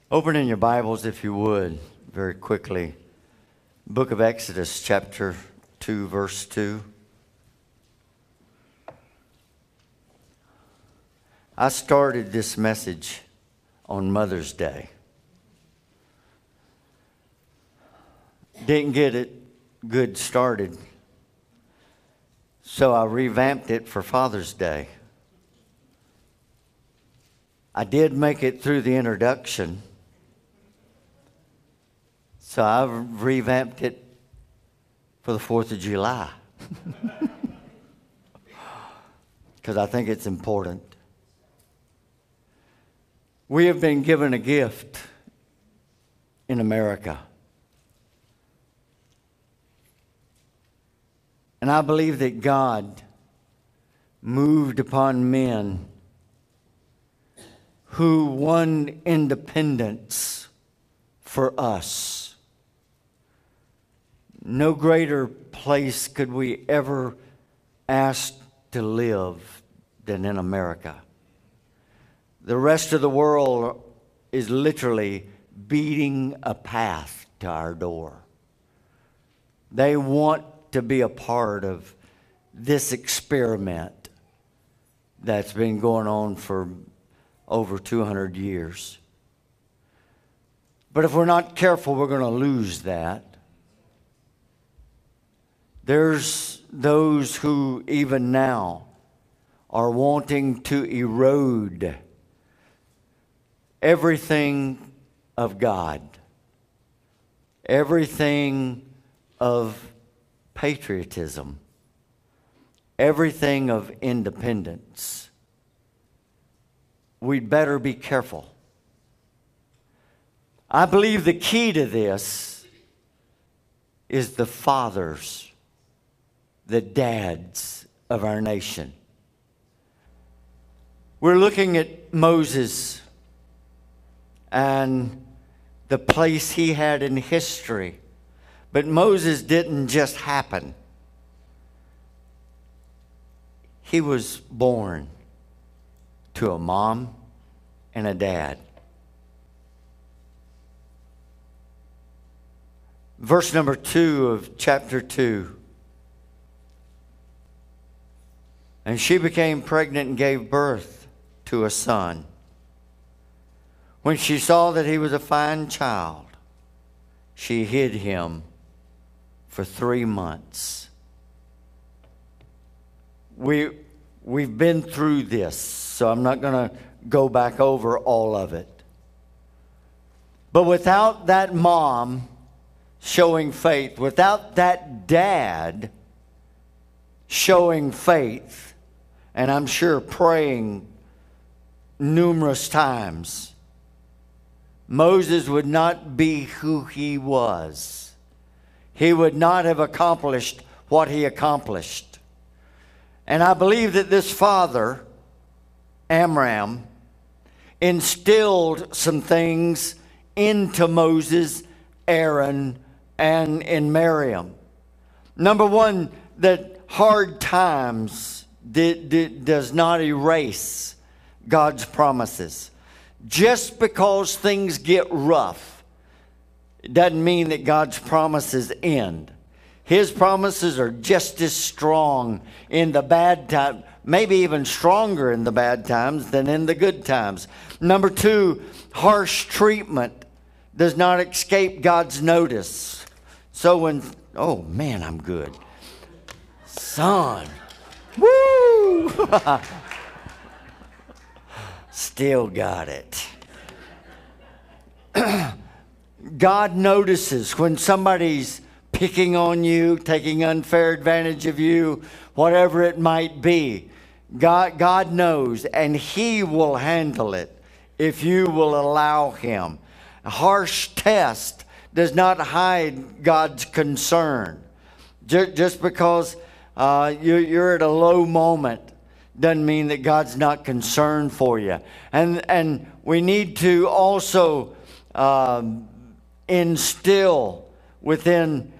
Open in your Bibles, if you would, very quickly. Book of Exodus, chapter 2, verse 2. I started this message on Mother's Day. Didn't get it good started, so I revamped it for Father's Day. I did make it through the introduction, so I've revamped it for the 4th of July. Because I think it's important. We have been given a gift in America. And I believe that God moved upon men who won independence for us. No greater place could we ever ask to live than in America. The rest of the world is literally beating a path to our door. They want to be a part of this experiment that's been going on for over 200 years. But if we're not careful, we're going to lose that. There's those who even now are wanting to erode everything of God, everything of patriotism, everything of independence. We'd better be careful. I believe the key to this is the fathers, the dads of our nation. We're looking at Moses and the place he had in history. But Moses didn't just happen. He was born to a mom and a dad. Verse number 2 of chapter 2. And she became pregnant and gave birth to a son. When she saw that he was a fine child, she hid him for 3 months. We've been through this, so I'm not going to go back over all of it. But without that mom showing faith, without that dad showing faith, and I'm sure praying numerous times, Moses would not be who he was. He would not have accomplished what he accomplished. And I believe that this father, Amram, instilled some things into Moses, Aaron, and in Miriam. Number one, that hard times does not erase God's promises. Just because things get rough, it doesn't mean that God's promises end. His promises are just as strong in the bad times, maybe even stronger in the bad times than in the good times. Number two, harsh treatment does not escape God's notice. So when, oh man, I'm good. Son, woo! Still got it. God notices when somebody's picking on you, taking unfair advantage of you, whatever it might be. God knows, and He will handle it if you will allow Him. A harsh test does not hide God's concern. Just because you're at a low moment doesn't mean that God's not concerned for you. And we need to also instill within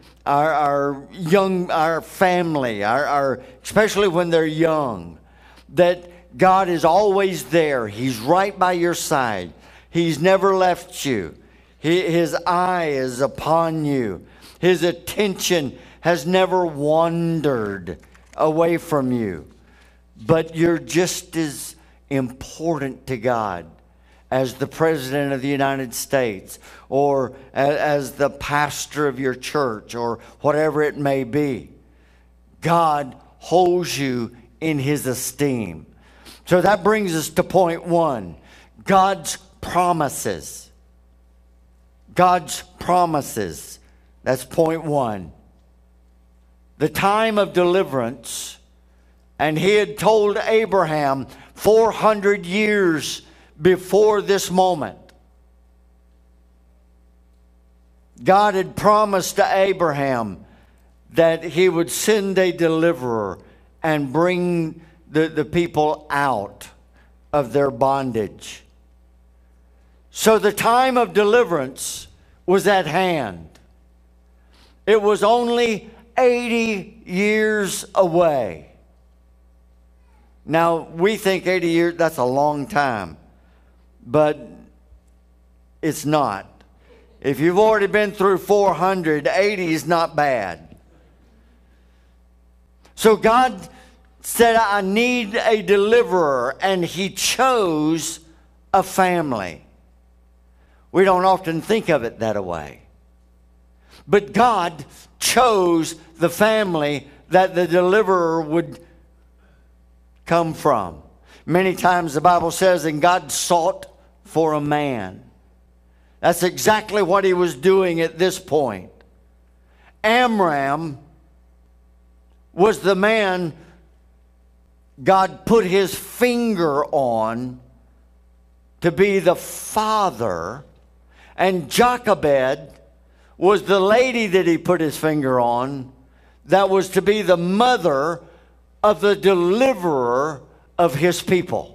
our family, especially when they're young, that God is always there. He's right by your side. He's never left you. His eye is upon you. His attention has never wandered away from you. But you're just as important to God as the President of the United States, or as the pastor of your church, or whatever it may be. God holds you in His esteem. So that brings us to point one. God's promises. God's promises. That's point one. The time of deliverance, and He had told Abraham 400 years before this moment. God had promised to Abraham that He would send a deliverer and bring the people out of their bondage. So the time of deliverance was at hand. It was only 80 years away. Now, we think 80 years, that's a long time. But it's not. If you've already been through 400, 80 is not bad. So God said, I need a deliverer, and He chose a family. We don't often think of it that way. But God chose the family that the deliverer would come from. Many times the Bible says, and God sought for a man. That's exactly what He was doing at this point. Amram was the man God put His finger on to be the father, and Jochebed was the lady that He put His finger on that was to be the mother of the deliverer of His people.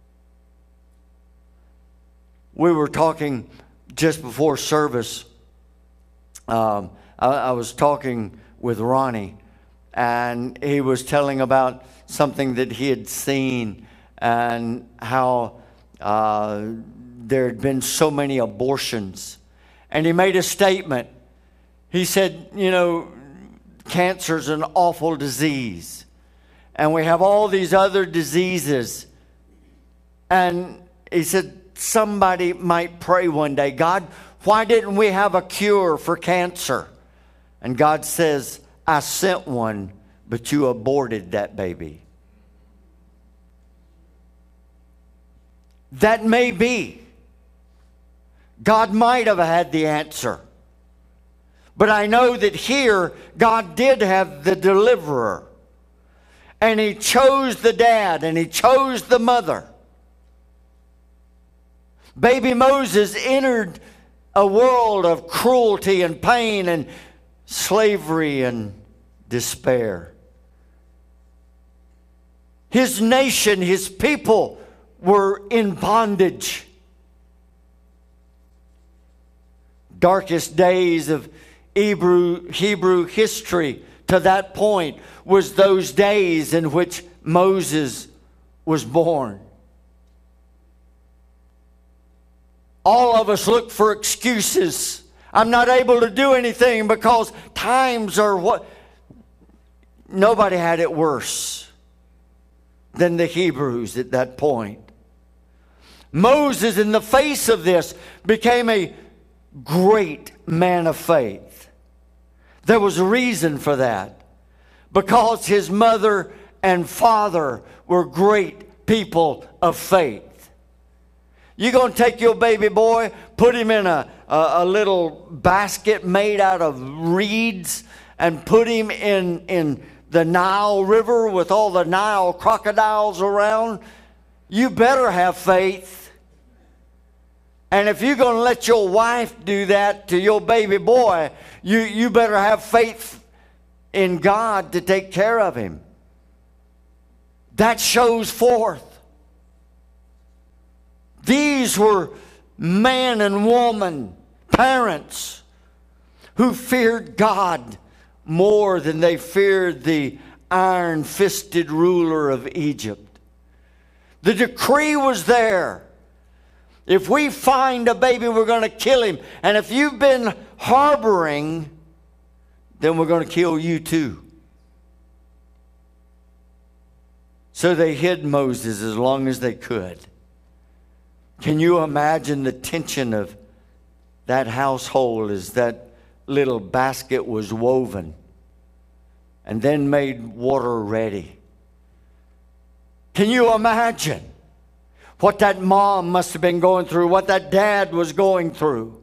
We were talking just before service. I was talking with Ronnie, and he was telling about something that he had seen and how there had been so many abortions. And he made a statement. He said, you know, cancer's an awful disease. And we have all these other diseases. And he said, somebody might pray one day, God, why didn't we have a cure for cancer? And God says, I sent one, but you aborted that baby. That may be. God might have had the answer. But I know that here, God did have the deliverer. And He chose the dad, and He chose the mother. Baby Moses entered a world of cruelty and pain and slavery and despair. His nation, His people were in bondage. Darkest days of Hebrew history to that point was those days in which Moses was born. All of us look for excuses. I'm not able to do anything because times are what... Nobody had it worse than the Hebrews at that point. Moses, in the face of this, became a great man of faith. There was a reason for that. Because his mother and father were great people of faith. You're going to take your baby boy, put him in a little basket made out of reeds, and put him in the Nile River with all the Nile crocodiles around. You better have faith. And if you're going to let your wife do that to your baby boy, you better have faith in God to take care of him. That shows forth. These were man and woman, parents, who feared God more than they feared the iron-fisted ruler of Egypt. The decree was there. If we find a baby, we're going to kill him. And if you've been harboring, then we're going to kill you too. So they hid Moses as long as they could. Can you imagine the tension of that household as that little basket was woven and then made water ready? Can you imagine what that mom must have been going through, what that dad was going through?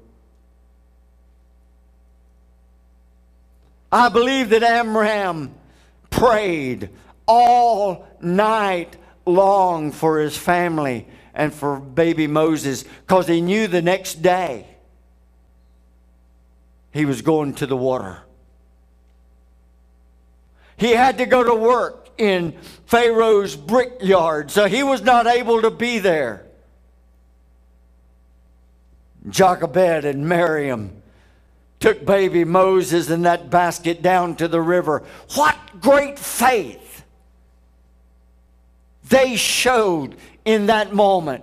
I believe that Amram prayed all night long for his family and for baby Moses, because he knew the next day he was going to the water. He had to go to work in Pharaoh's brickyard, so he was not able to be there. Jochebed and Miriam took baby Moses in that basket down to the river. What great faith they showed in that moment.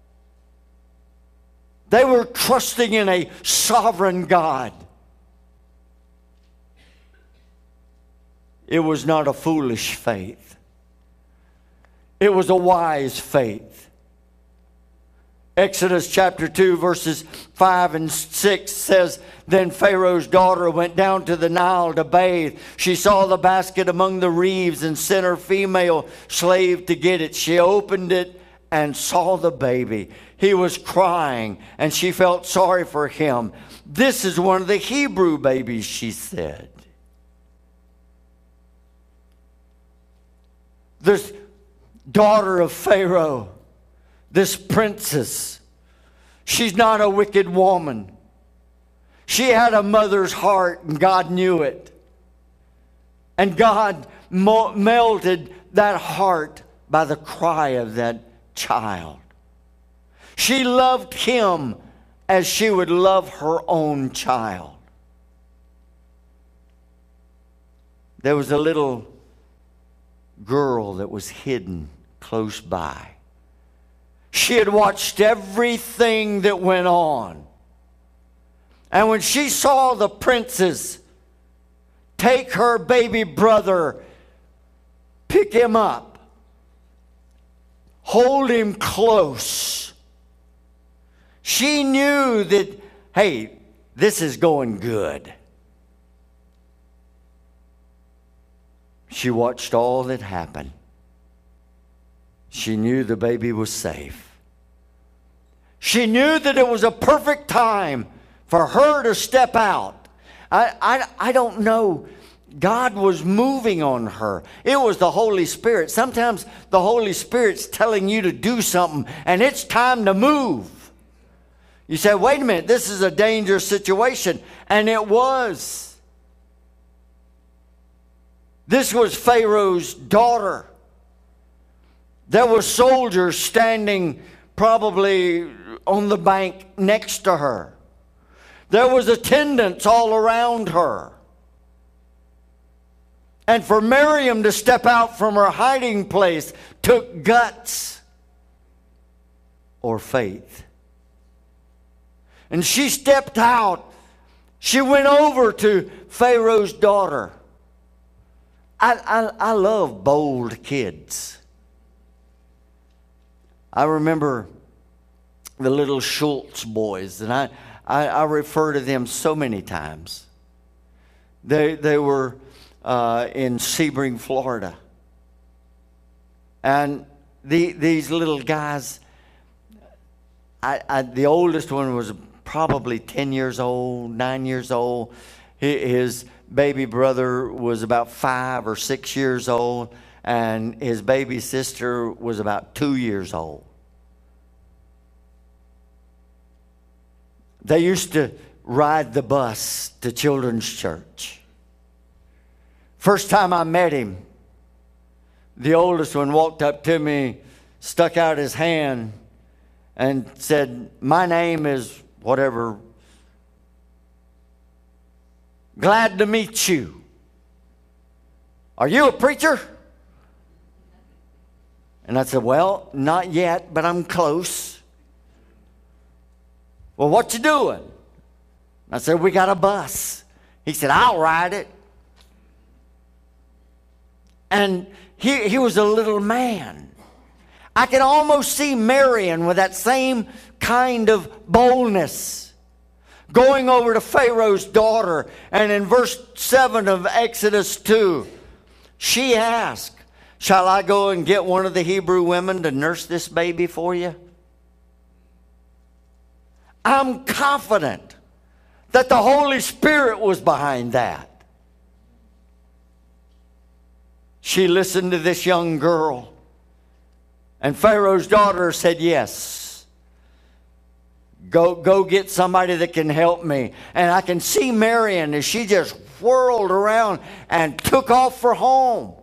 They were trusting in a sovereign God. It was not a foolish faith. It was a wise faith. Exodus chapter 2 verses 5 and 6 says, Then Pharaoh's daughter went down to the Nile to bathe. She saw the basket among the reeds and sent her female slave to get it. She opened it and saw the baby. He was crying, and she felt sorry for him. This is one of the Hebrew babies, she said. This daughter of Pharaoh, this princess, she's not a wicked woman. She had a mother's heart, and God knew it. And God melted that heart by the cry of that child. She loved him as she would love her own child. There was a little girl that was hidden close by. She had watched everything that went on. And when she saw the princess take her baby brother, pick him up, hold him close, she knew that, hey, this is going good. She watched all that happened. She knew the baby was safe. She knew that it was a perfect time for her to step out. I don't know. God was moving on her. It was the Holy Spirit. Sometimes the Holy Spirit's telling you to do something, and it's time to move. You say, wait a minute, this is a dangerous situation. And it was. This was Pharaoh's daughter. There were soldiers standing probably on the bank next to her. There was attendants all around her. And for Miriam to step out from her hiding place took guts or faith. And she stepped out. She went over to Pharaoh's daughter. I love bold kids. I remember the little Schultz boys, and I refer to them so many times. They were in Sebring, Florida. And these little guys, the oldest one was probably 10 years old, 9 years old. His baby brother was about 5 or 6 years old, and his baby sister was about 2 years old. They used to ride the bus to children's church. First time I met him, the oldest one walked up to me, stuck out his hand, and said, "My name is whatever. Glad to meet you. Are you a preacher?" And I said, "Well, not yet, but I'm close." Well, what you doing? I said, we got a bus. He said, I'll ride it. And he was a little man. I can almost see Marion with that same kind of boldness going over to Pharaoh's daughter. And in verse 7 of Exodus 2, she asked, shall I go and get one of the Hebrew women to nurse this baby for you? I'm confident that the Holy Spirit was behind that. She listened to this young girl. And Pharaoh's daughter said, yes. Go get somebody that can help me. And I can see Marion as she just whirled around and took off for home.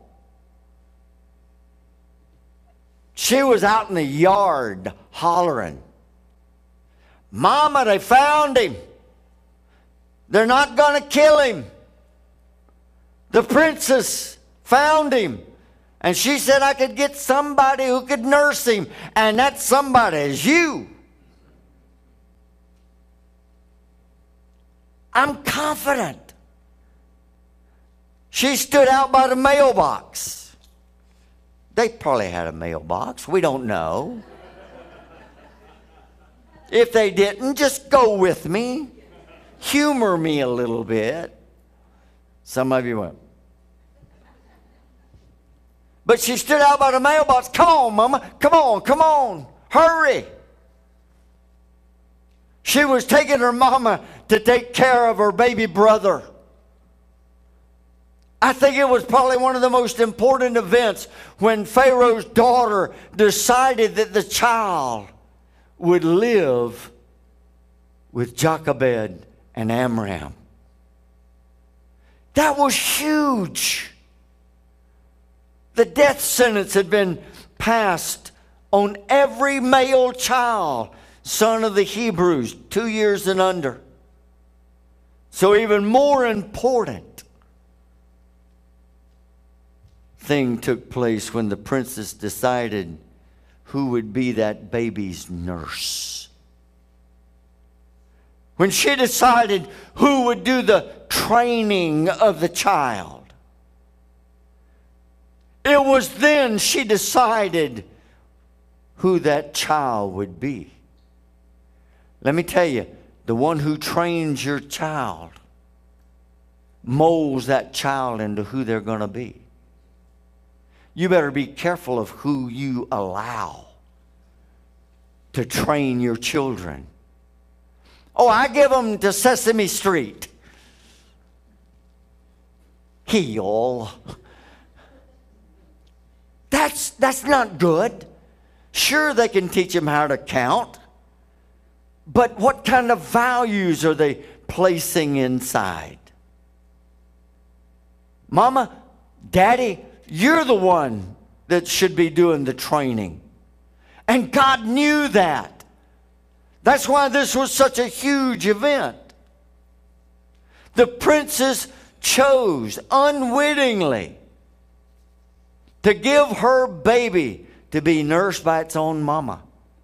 She was out in the yard hollering, Mama, they found him. They're not going to kill him. The princess found him. And she said I could get somebody who could nurse him. And that somebody is you. I'm confident. She stood out by the mailbox. They probably had a mailbox. We don't know. If they didn't, just go with me. Humor me a little bit. Some of you went. But she stood out by the mailbox. Come on, Mama. Come on, come on. Hurry. She was taking her mama to take care of her baby brother. I think it was probably one of the most important events when Pharaoh's daughter decided that the child would live with Jochebed and Amram. That was huge. The death sentence had been passed on every male child, son of the Hebrews, 2 years and under. So even more important thing took place when the princess decided who would be that baby's nurse. When she decided who would do the training of the child. It was then she decided who that child would be. Let me tell you, the one who trains your child molds that child into who they're going to be. You better be careful of who you allow to train your children. Oh, I give them to Sesame Street. Heel. That's not good. Sure, they can teach them how to count. But what kind of values are they placing inside? Mama, Daddy, you're the one that should be doing the training. And God knew that. That's why this was such a huge event. The princess chose unwittingly to give her baby to be nursed by its own mama.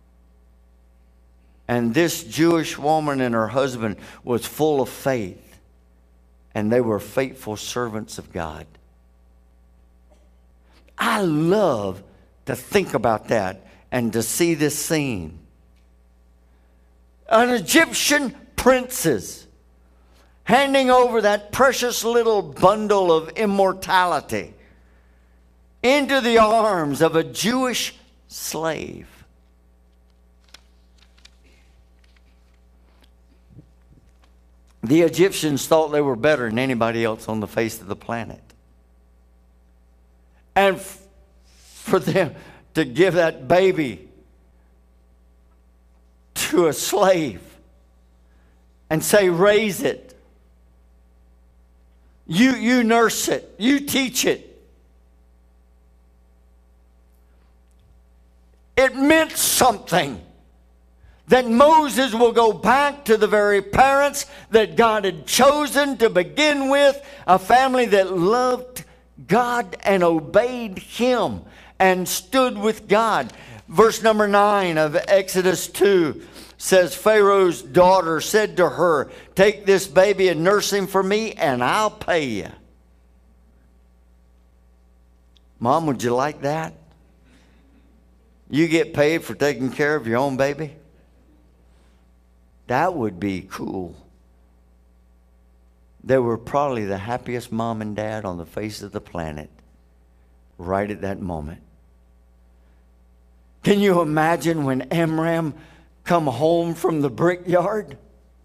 And this Jewish woman and her husband was full of faith. And they were faithful servants of God. I love to think about that and to see this scene. An Egyptian princess handing over that precious little bundle of immortality into the arms of a Jewish slave. The Egyptians thought they were better than anybody else on the face of the planet. And for them to give that baby to a slave and say, raise it. You nurse it. You teach it. It meant something. That Moses will go back to the very parents that God had chosen to begin with, a family that loved God and obeyed Him and stood with God. Verse number 9 of Exodus 2. says Pharaoh's daughter said to her, "Take this baby and nurse him for me, and I'll pay you." Mom, would you like that? You get paid for taking care of your own baby? That would be cool. They were probably the happiest mom and dad on the face of the planet right at that moment. Can you imagine when Amram come home from the brickyard?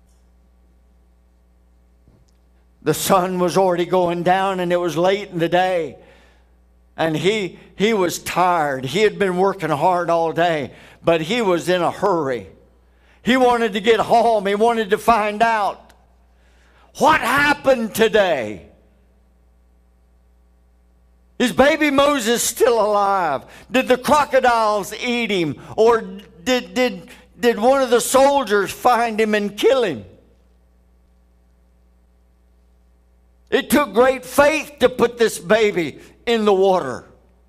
The sun was already going down and it was late in the day. And he was tired. He had been working hard all day, but he was in a hurry. He wanted to get home. He wanted to find out what happened today. Is baby Moses still alive? Did the crocodiles eat him? Or did one of the soldiers find him and kill him? It took great faith to put this baby in the water.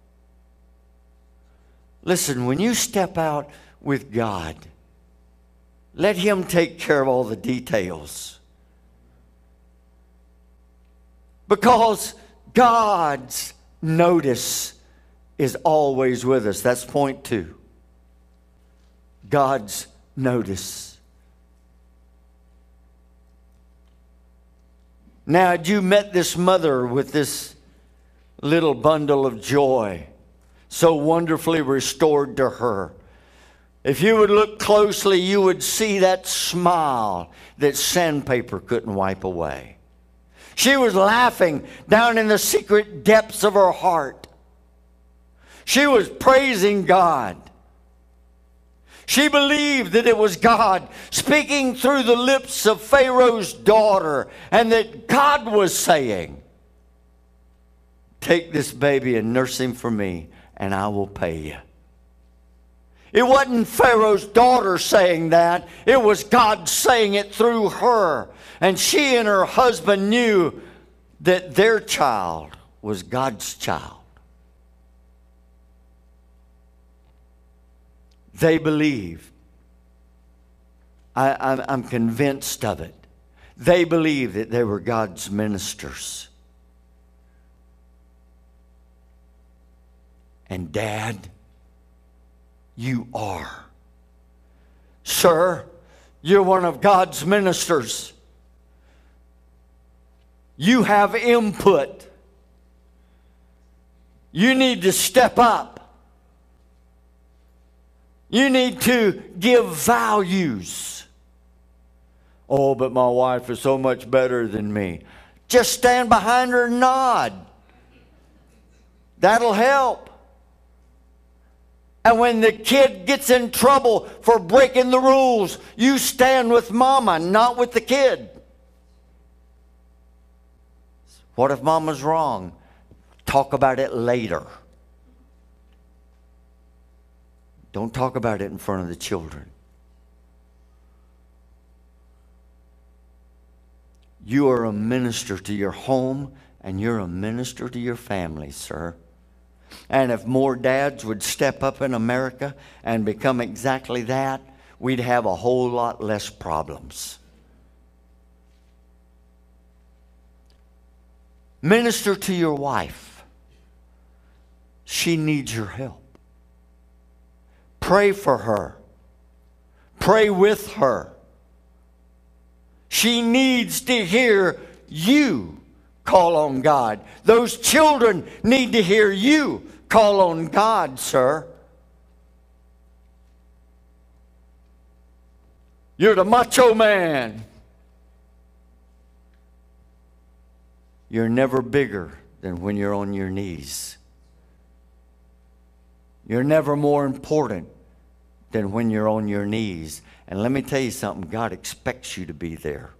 Listen, when you step out with God, let Him take care of all the details. Because God's notice is always with us. That's point 2. God's notice. Now, had you met this mother with this little bundle of joy, so wonderfully restored to her, if you would look closely, you would see that smile that sandpaper couldn't wipe away. She was laughing down in the secret depths of her heart. She was praising God. She believed that it was God speaking through the lips of Pharaoh's daughter, and that God was saying, "Take this baby and nurse him for me, and I will pay you." It wasn't Pharaoh's daughter saying that. It was God saying it through her. And she and her husband knew that their child was God's child. They believed. I'm convinced of it. They believed that they were God's ministers. And Dad, you are. Sir, you're one of God's ministers. You have input. You need to step up. You need to give values. Oh, but my wife is so much better than me. Just stand behind her and nod. That'll help. And when the kid gets in trouble for breaking the rules, you stand with mama, not with the kid. What if mama's wrong? Talk about it later. Don't talk about it in front of the children. You are a minister to your home, and you're a minister to your family, sir. And if more dads would step up in America and become exactly that, we'd have a whole lot less problems. Minister to your wife. She needs your help. Pray for her. Pray with her. She needs to hear you call on God. Those children need to hear you call on God, sir. You're the macho man. You're never bigger than when you're on your knees. You're never more important than when you're on your knees. And let me tell you something, God expects you to be there.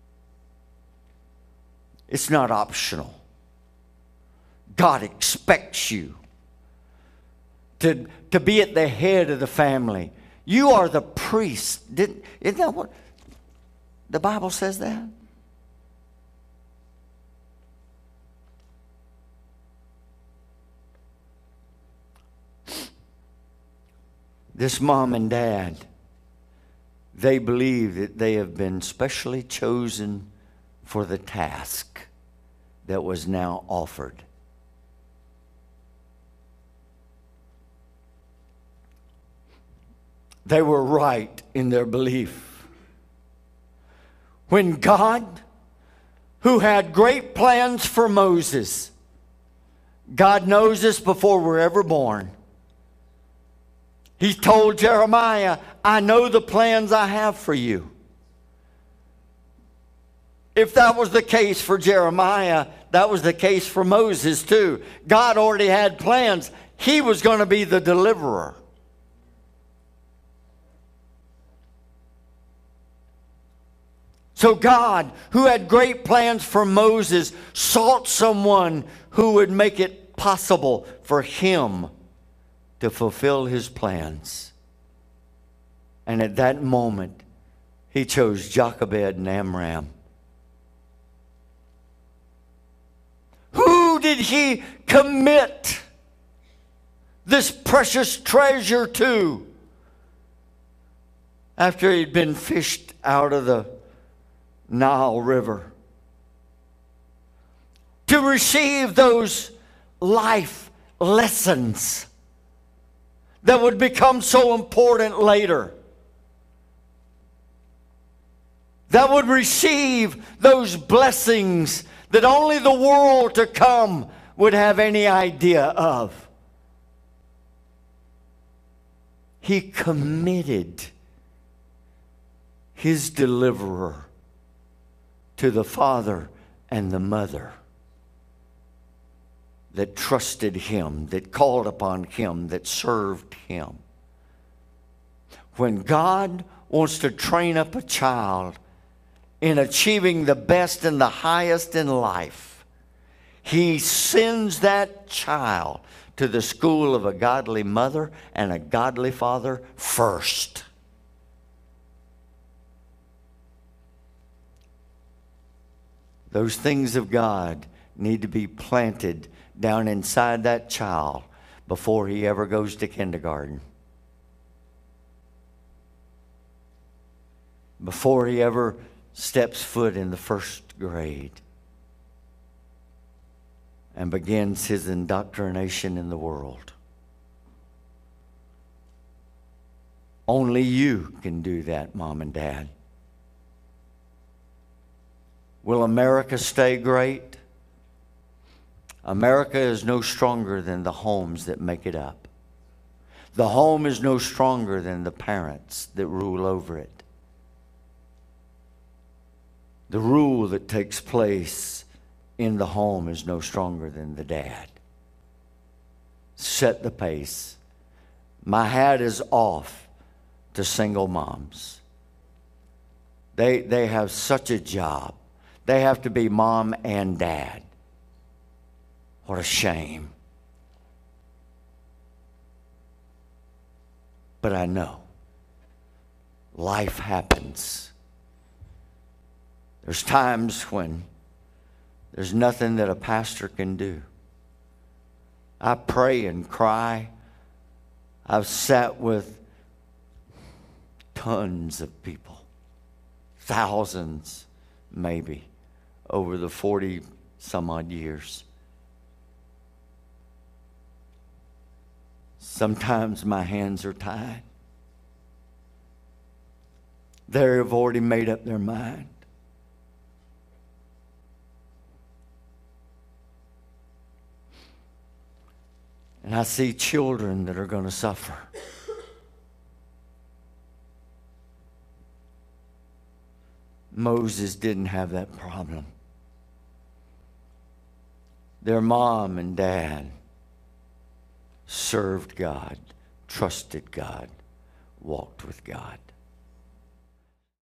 It's not optional. God expects you to be at the head of the family. You are the priest. Isn't that what the Bible says that? This mom and dad they believe that they have been specially chosen for the task that was now offered. They were right in their belief. When God, who had great plans for Moses, God knows us before we're ever born. He told Jeremiah, I know the plans I have for you. If that was the case for Jeremiah, that was the case for Moses too. God already had plans. He was going to be the deliverer. So God, who had great plans for Moses, sought someone who would make it possible for him to fulfill his plans. And at that moment, he chose Jochebed and Amram. Who did he commit this precious treasure to after he'd been fished out of the Nile River? To receive those life lessons that would become so important later. That would receive those blessings that only the world to come would have any idea of. He committed his deliverer to the father and the mother that trusted him, that called upon him, that served him. When God wants to train up a child in achieving the best and the highest in life, he sends that child to the school of a godly mother and a godly father first. Those things of God need to be planted down inside that child before he ever goes to kindergarten. Before he ever steps foot in the first grade and begins his indoctrination in the world. Only you can do that, Mom and Dad. Will America stay great? America is no stronger than the homes that make it up. The home is no stronger than the parents that rule over it. The rule that takes place in the home is no stronger than the dad. Set the pace. My hat is off to single moms. They have such a job. They have to be mom and dad. What a shame. But I know life happens. There's times when there's nothing that a pastor can do. I pray and cry. I've sat with tons of people, thousands maybe, over the 40 some odd years. Sometimes my hands are tied. They have already made up their mind. And I see children that are going to suffer. Moses didn't have that problem. Their mom and dad served God, trusted God, walked with God.